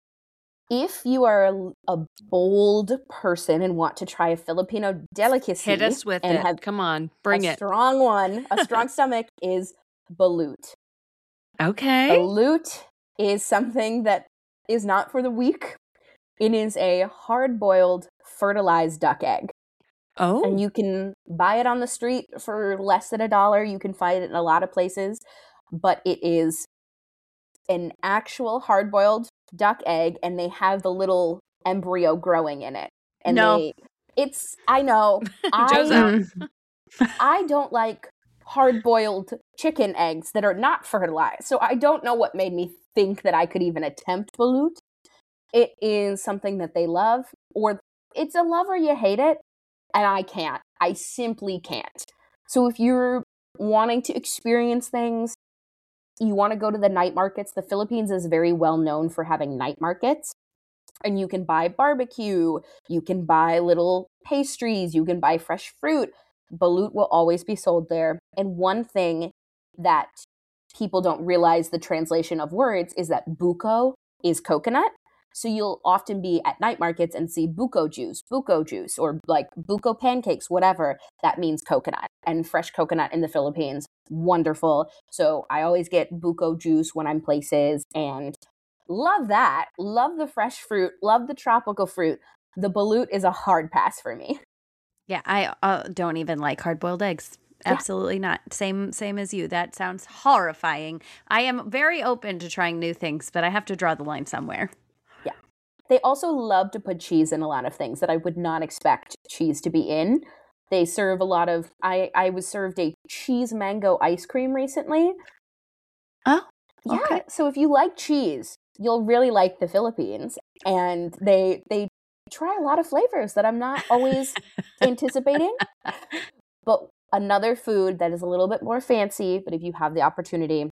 If you are a bold person and want to try a Filipino delicacy, hit us with it. Come on, bring it. A strong one, a strong stomach, is balut. Okay. Balut is something that is not for the weak. It is a hard-boiled, fertilized duck egg. Oh. And you can buy it on the street for less than $1. You can find it in a lot of places. But it is an actual hard-boiled duck egg, and they have the little embryo growing in it. And I know. I don't like hard-boiled chicken eggs that are not fertilized. So I don't know what made me think that I could even attempt balut. It is something that they love, or it's a love or you hate it, and I can't. I simply can't. So if you're wanting to experience things, you want to go to the night markets. The Philippines is very well known for having night markets. And you can buy barbecue, you can buy little pastries, you can buy fresh fruit. Balut will always be sold there. And one thing that people don't realize, the translation of words, is that buko is coconut. So you'll often be at night markets and see buko juice, or like buko pancakes, whatever. That means coconut. And fresh coconut in the Philippines, wonderful. So I always get buko juice when I'm places, and love that. Love the fresh fruit. Love the tropical fruit. The balut is a hard pass for me. Yeah, I don't even like hard-boiled eggs. Absolutely not. Same as you. That sounds horrifying. I am very open to trying new things, but I have to draw the line somewhere. They also love to put cheese in a lot of things that I would not expect cheese to be in. They serve a lot of, I was served a cheese mango ice cream recently. Oh, Yeah. okay. So if you like cheese, you'll really like the Philippines. And they try a lot of flavors that I'm not always anticipating. But another food that is a little bit more fancy, but if you have the opportunity,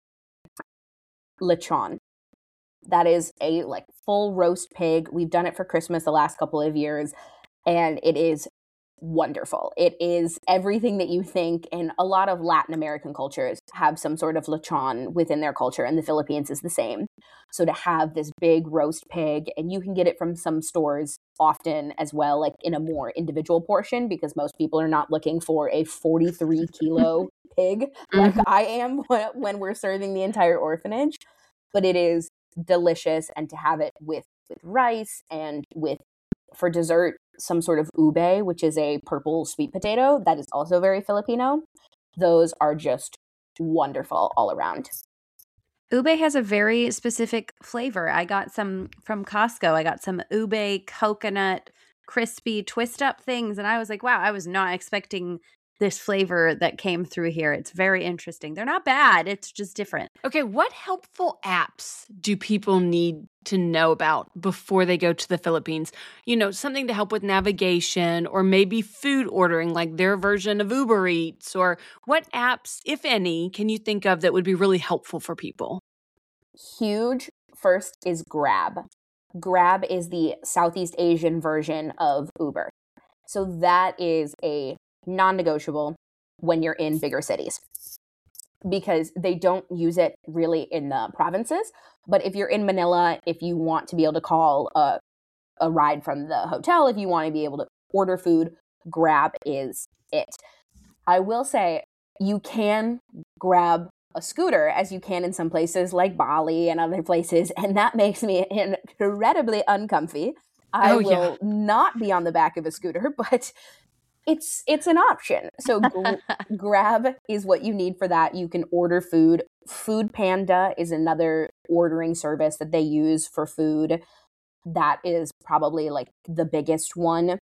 lechon. That is a like full roast pig. We've done it for Christmas the last couple of years, and it is wonderful. It is everything that you think, and a lot of Latin American cultures have some sort of lechon within their culture, and the Philippines is the same. So to have this big roast pig, and you can get it from some stores often as well, like in a more individual portion, because most people are not looking for a 43-kilo pig like I am when we're serving the entire orphanage. But it is delicious, and to have it with rice and with, for dessert, some sort of ube, which is a purple sweet potato that is also very Filipino. Those are just wonderful all around. Ube has a very specific flavor. I got some from Costco. I got some ube coconut crispy twist up things, and I was like, wow, I was not expecting this flavor that came through here. It's very interesting. They're not bad. It's just different. Okay, what helpful apps do people need to know about before they go to the Philippines? You know, something to help with navigation or maybe food ordering, like their version of Uber Eats, or what apps, if any, can you think of that would be really helpful for people? Huge. First is Grab. Grab is the Southeast Asian version of Uber. So that is a non-negotiable when you're in bigger cities, because they don't use it really in the provinces. But if you're in Manila, if you want to be able to call a ride from the hotel, if you want to be able to order food, Grab is it. I will say you can grab a scooter, as you can in some places like Bali and other places, and that makes me incredibly uncomfy. I will not be on the back of a scooter, but it's an option. So Grab is what you need for that. You can order food. Food Panda is another ordering service that they use for food. That is probably like the biggest one.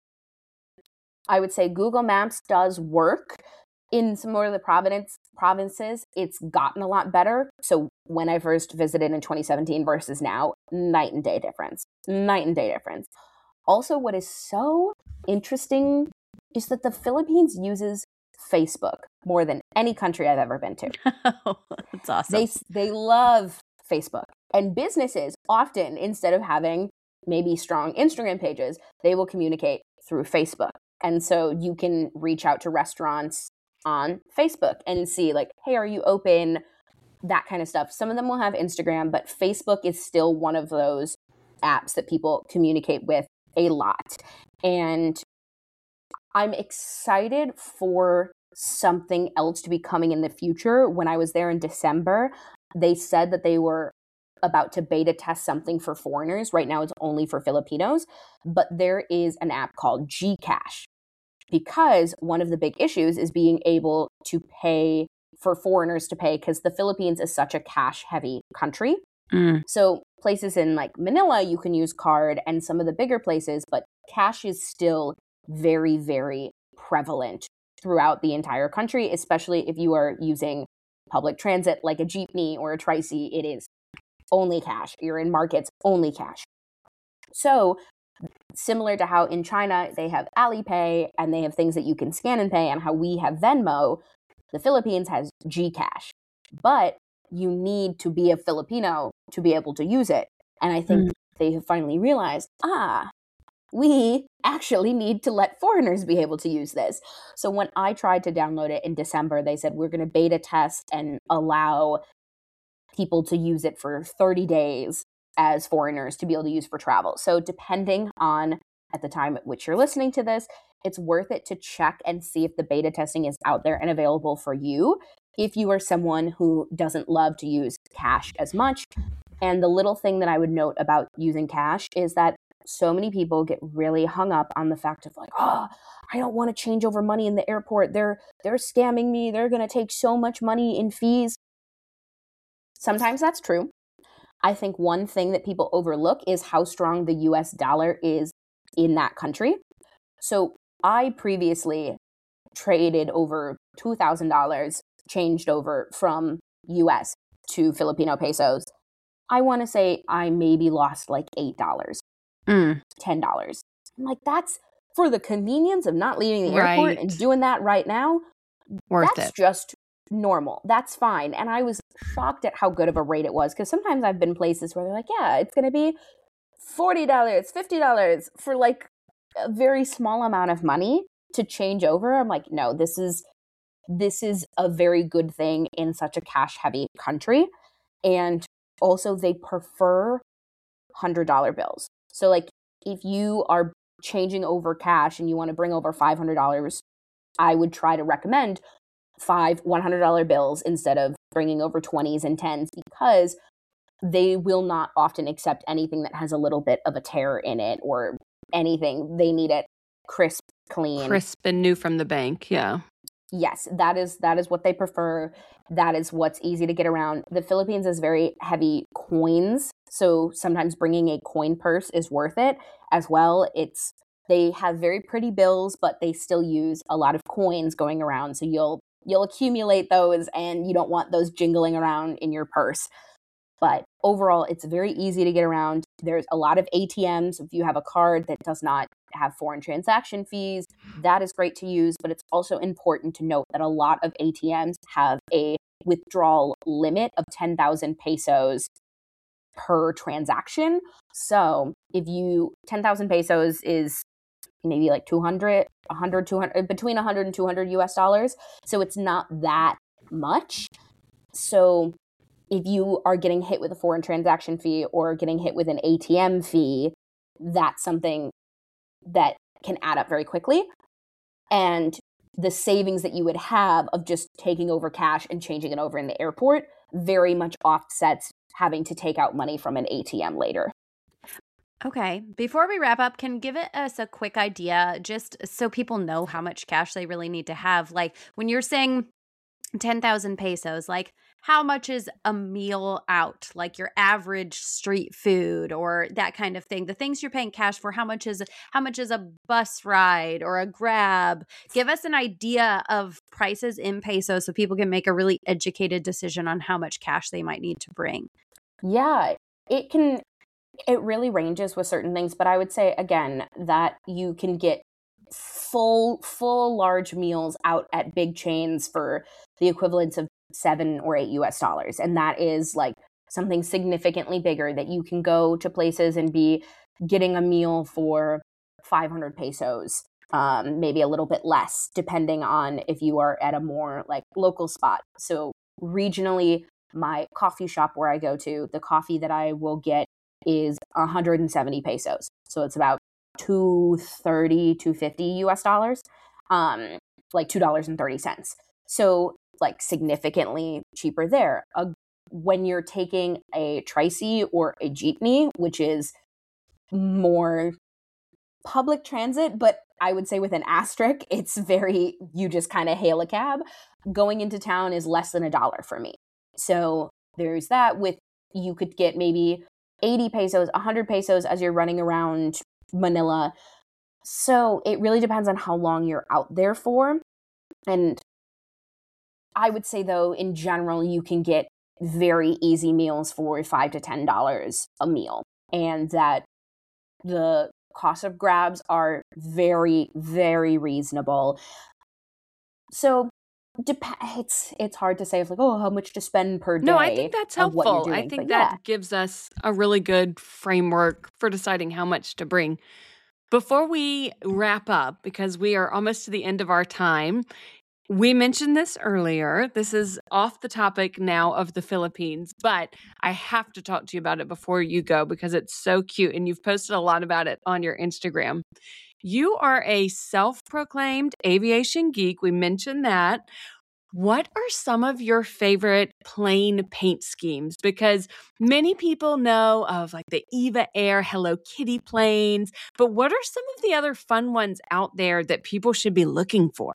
I would say Google Maps does work in some more of the provinces. It's gotten a lot better. So when I first visited in 2017 versus now, night and day difference. Night and day difference. Also, what is so interesting is that the Philippines uses Facebook more than any country I've ever been to. That's awesome. They love Facebook. And businesses often, instead of having maybe strong Instagram pages, they will communicate through Facebook. And so you can reach out to restaurants on Facebook and see like, hey, are you open? That kind of stuff. Some of them will have Instagram, but Facebook is still one of those apps that people communicate with a lot. And I'm excited for something else to be coming in the future. When I was there in December, they said that they were about to beta test something for foreigners. Right now it's only for Filipinos, but there is an app called GCash, because one of the big issues is being able to pay for foreigners to pay, because the Philippines is such a cash heavy country. So places in like Manila, you can use card, and some of the bigger places, but cash is still very, very prevalent throughout the entire country, especially if you are using public transit like a jeepney or a tricy. It is only cash. You're in markets, only cash. So similar to how in China they have Alipay and they have things that you can scan and pay, and how we have Venmo, the Philippines has GCash. But you need to be a Filipino to be able to use it. And I think they have finally realized, we actually need to let foreigners be able to use this. So when I tried to download it in December, they said, we're going to beta test and allow people to use it for 30 days as foreigners to be able to use for travel. So depending on at the time at which you're listening to this, it's worth it to check and see if the beta testing is out there and available for you, if you are someone who doesn't love to use cash as much. And the little thing that I would note about using cash is that so many people get really hung up on the fact of like, I don't want to change over money in the airport. They're scamming me. They're going to take so much money in fees. Sometimes that's true. I think one thing that people overlook is how strong the US dollar is in that country. So I previously traded over $2,000 changed over from US to Filipino pesos, I want to say I maybe lost like $8, $10. I'm like, that's for the convenience of not leaving the airport and doing that right now. That's just normal. That's fine. And I was shocked at how good of a rate it was, because sometimes I've been places where they're like, yeah, it's going to be $40, $50 for like a very small amount of money to change over. I'm like, no, this is a very good thing in such a cash heavy country. And also they prefer $100 bills. So like if you are changing over cash and you want to bring over $500, I would try to recommend 5 $100 bills instead of bringing over 20s and 10s, because they will not often accept anything that has a little bit of a tear in it or anything. They need it crisp, clean. Crisp and new from the bank, yeah. Yes, that is what they prefer. That is what's easy to get around. The Philippines is very heavy coins, so sometimes bringing a coin purse is worth it as well. They have very pretty bills, but they still use a lot of coins going around, so you'll accumulate those, and you don't want those jingling around in your purse. But overall, it's very easy to get around. There's a lot of ATMs. If you have a card that does not have foreign transaction fees, that is great to use. But it's also important to note that a lot of ATMs have a withdrawal limit of 10,000 pesos per transaction. So if 10,000 pesos is maybe like 200, between 100 and 200 US dollars. So it's not that much. So if you are getting hit with a foreign transaction fee or getting hit with an ATM fee, that's something that can add up very quickly. And the savings that you would have of just taking over cash and changing it over in the airport very much offsets having to take out money from an ATM later. Okay. Before we wrap up, can you give us a quick idea, just so people know how much cash they really need to have? Like when you're saying 10,000 pesos, like how much is a meal out, like your average street food or that kind of thing? The things you're paying cash for, how much is a bus ride or a Grab? Give us an idea of prices in pesos so people can make a really educated decision on how much cash they might need to bring. Yeah, it really ranges with certain things, but I would say again that you can get full large meals out at big chains for the equivalents of $7 or $8 US dollars. And that is like something significantly bigger, that you can go to places and be getting a meal for 500 pesos, maybe a little bit less, depending on if you are at a more like local spot. So regionally, my coffee shop where I go to, the coffee that I will get is 170 pesos. So it's about $2.30, $2.50 US dollars, like $2.30. So like significantly cheaper there. When you're taking a tricy or a jeepney, which is more public transit, but I would say with an asterisk, it's you just kind of hail a cab. Going into town is less than $1 for me. So there's that. You could get maybe 80 pesos, 100 pesos as you're running around Manila. So it really depends on how long you're out there for. And I would say, though, in general, you can get very easy meals for $5 to $10 a meal, and that the cost of Grabs are very, very reasonable. So it's hard to say, like, oh, how much to spend per day. No, I think that's helpful. I think that gives us a really good framework for deciding how much to bring. Before we wrap up, because we are almost to the end of our time, we mentioned this earlier. This is off the topic now of the Philippines, but I have to talk to you about it before you go because it's so cute, and you've posted a lot about it on your Instagram. You are a self-proclaimed aviation geek. We mentioned that. What are some of your favorite plane paint schemes? Because many people know of like the Eva Air Hello Kitty planes, but what are some of the other fun ones out there that people should be looking for?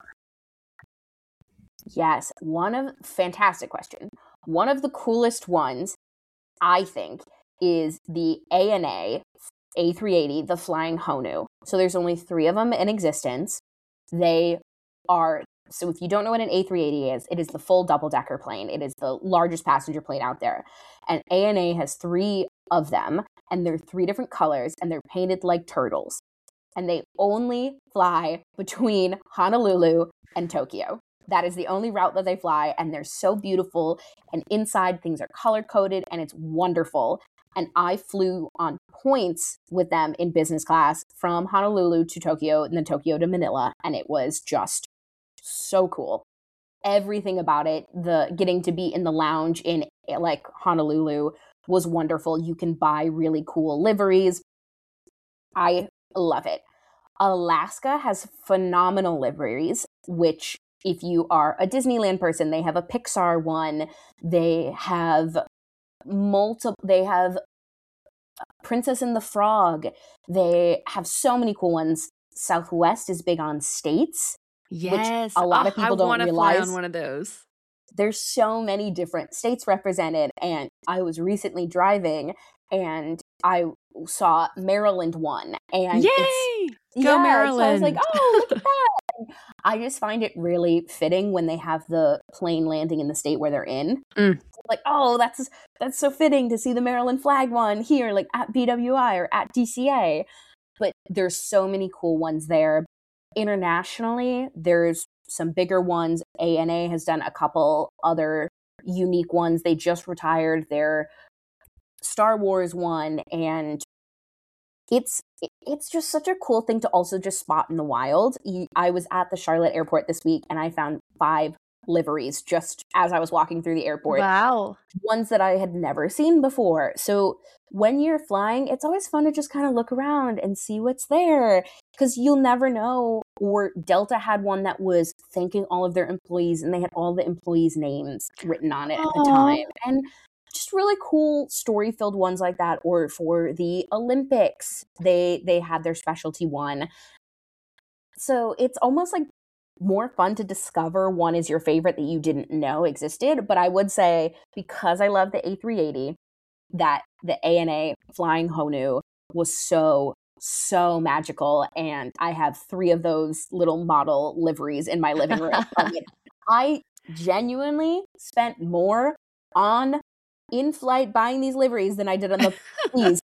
Yes, fantastic question. One of the coolest ones, I think, is the ANA A380, the Flying Honu. So there's only 3 of them in existence. They are, so if you don't know what an A380 is, it is the full double-decker plane. It is the largest passenger plane out there. And ANA has 3 of them, and they're 3 different colors, and they're painted like turtles. And they only fly between Honolulu and Tokyo. That is the only route that they fly, and they're so beautiful. And inside, things are color-coded, and it's wonderful. And I flew on points with them in business class from Honolulu to Tokyo and then Tokyo to Manila. And it was just so cool. Everything about it, the getting to be in the lounge in like Honolulu was wonderful. You can buy really cool liveries. I love it. Alaska has phenomenal liveries, which if you are a Disneyland person, they have a Pixar one. They have Princess and the Frog. They have so many cool ones. Southwest is big on states. Yes. Which a lot of people don't realize. Fly on one of those. There's so many different states represented. And I was recently driving and I saw Maryland one. And yay! Go Maryland. So I was like, oh, look at that. I just find it really fitting when they have the plane landing in the state where they're in. Like, oh, that's so fitting to see the Maryland flag one here, like at BWI or at DCA. But there's so many cool ones there. Internationally, there's some bigger ones. ANA has done a couple other unique ones. They just retired their Star Wars one, and it's just such a cool thing to also just spot in the wild. I was at the Charlotte airport this week, and I found 5 liveries just as I was walking through the airport. Wow. Ones that I had never seen before. So when you're flying, it's always fun to just kind of look around and see what's there, because you'll never know. Or Delta had one that was thanking all of their employees, and they had all the employees' names written on it at the time. And just really cool story-filled ones like that. Or for the Olympics, they had their specialty one. So it's almost like more fun to discover one is your favorite that you didn't know existed. But I would say, because I love the A380, that the ANA Flying Honu was so magical. And I have 3 of those little model liveries in my living room. I genuinely spent more on in-flight buying these liveries than I did on the fees.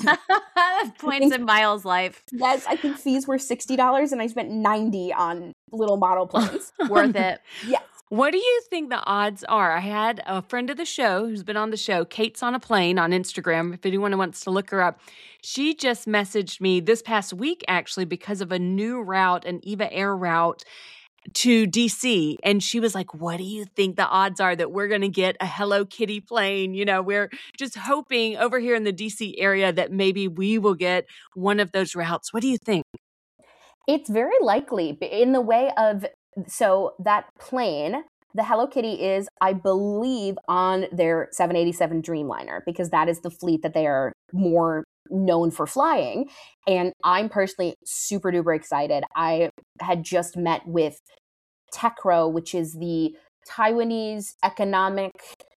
Points and miles life. Yes, I think fees were $60 and I spent $90 on little model planes. Worth it. Yes. What do you think the odds are? I had a friend of the show who's been on the show, Kate's on a Plane on Instagram, if anyone wants to look her up. She just messaged me this past week, actually, because of a new route, an EVA Air route to DC. And she was like, what do you think the odds are that we're going to get a Hello Kitty plane? You know, we're just hoping over here in the DC area that maybe we will get one of those routes. What do you think? It's very likely in the way of, so that plane, the Hello Kitty is, I believe, on their 787 Dreamliner, because that is the fleet that they are more known for flying. And I'm personally super duper excited. I had just met with TECRO, which is the Taiwanese Economic,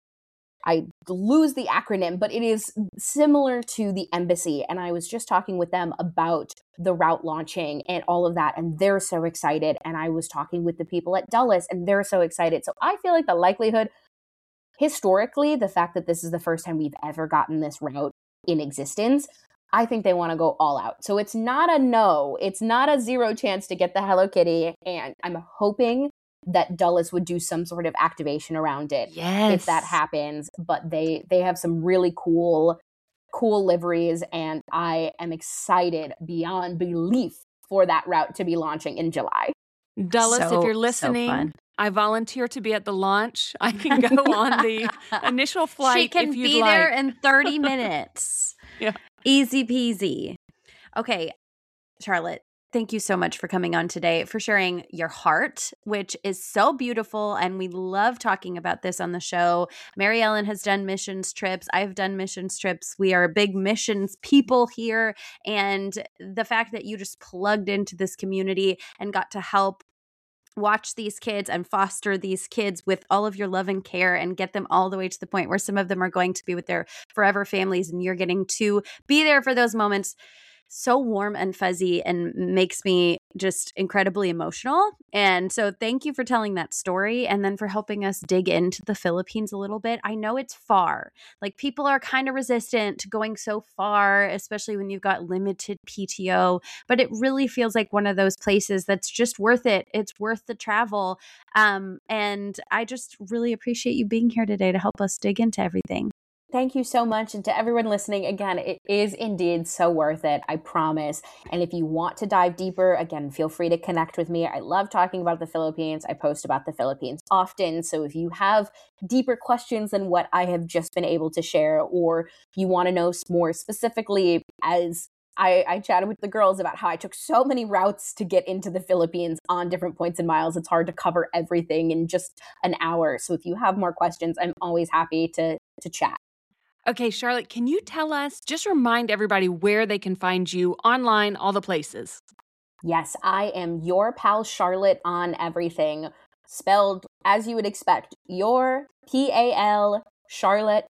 I lose the acronym, but it is similar to the embassy. And I was just talking with them about the route launching and all of that. And they're so excited. And I was talking with the people at Dulles and they're so excited. So I feel like the likelihood, historically, the fact that this is the first time we've ever gotten this route in existence, I think they want to go all out. So it's not a no. It's not a 0 chance to get the Hello Kitty. And I'm hoping that Dulles would do some sort of activation around it if that happens. But they have some really cool liveries, and I am excited beyond belief for that route to be launching in July. Dulles, if you're listening, I volunteer to be at the launch. I can go on the initial flight. She can be there in 30 minutes. Yeah. Easy peasy. Okay, Charlotte, thank you so much for coming on today, for sharing your heart, which is so beautiful. And we love talking about this on the show. Mary Ellen has done missions trips. I've done missions trips. We are big missions people here. And the fact that you just plugged into this community and got to help watch these kids and foster these kids with all of your love and care and get them all the way to the point where some of them are going to be with their forever families, and you're getting to be there for those moments. So warm and fuzzy, and makes me just incredibly emotional. And so thank you for telling that story and then for helping us dig into the Philippines a little bit. I know it's far. Like people are kind of resistant to going so far, especially when you've got limited PTO, but it really feels like one of those places that's just worth it. It's worth the travel. And I just really appreciate you being here today to help us dig into everything. Thank you so much. And to everyone listening, again, it is indeed so worth it, I promise. And if you want to dive deeper, again, feel free to connect with me. I love talking about the Philippines. I post about the Philippines often. So if you have deeper questions than what I have just been able to share, or you want to know more specifically, as I chatted with the girls about how I took so many routes to get into the Philippines on different points and miles. It's hard to cover everything in just an hour. So if you have more questions, I'm always happy to chat. Okay, Charlotte, can you tell us, just remind everybody where they can find you online, all the places? Yes, I am your pal Charlotte on everything, spelled as you would expect. Your PAL Charlotte,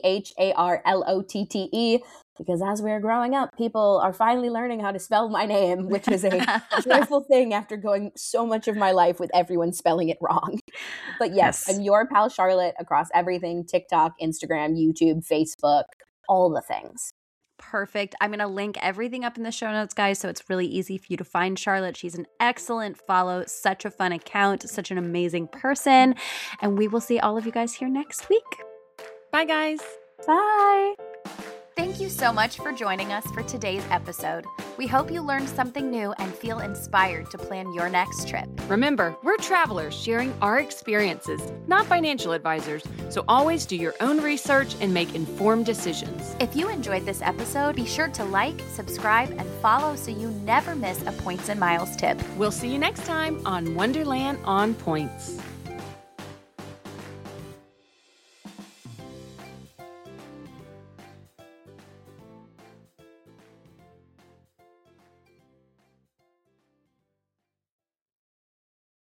CHARLOTTE, because as we are growing up, people are finally learning how to spell my name, which is a joyful thing after going so much of my life with everyone spelling it wrong. But yes, I'm your pal Charlotte across everything: TikTok, Instagram, YouTube, Facebook, all the things. Perfect. I'm going to link everything up in the show notes, guys, so it's really easy for you to find Charlotte. She's an excellent follow, such a fun account, such an amazing person. And we will see all of you guys here next week. Bye, guys. Bye. Thank you so much for joining us for today's episode. We hope you learned something new and feel inspired to plan your next trip. Remember, we're travelers sharing our experiences, not financial advisors, so always do your own research and make informed decisions. If you enjoyed this episode, be sure to like, subscribe, and follow so you never miss a Points and Miles tip. We'll see you next time on Wonderland on Points.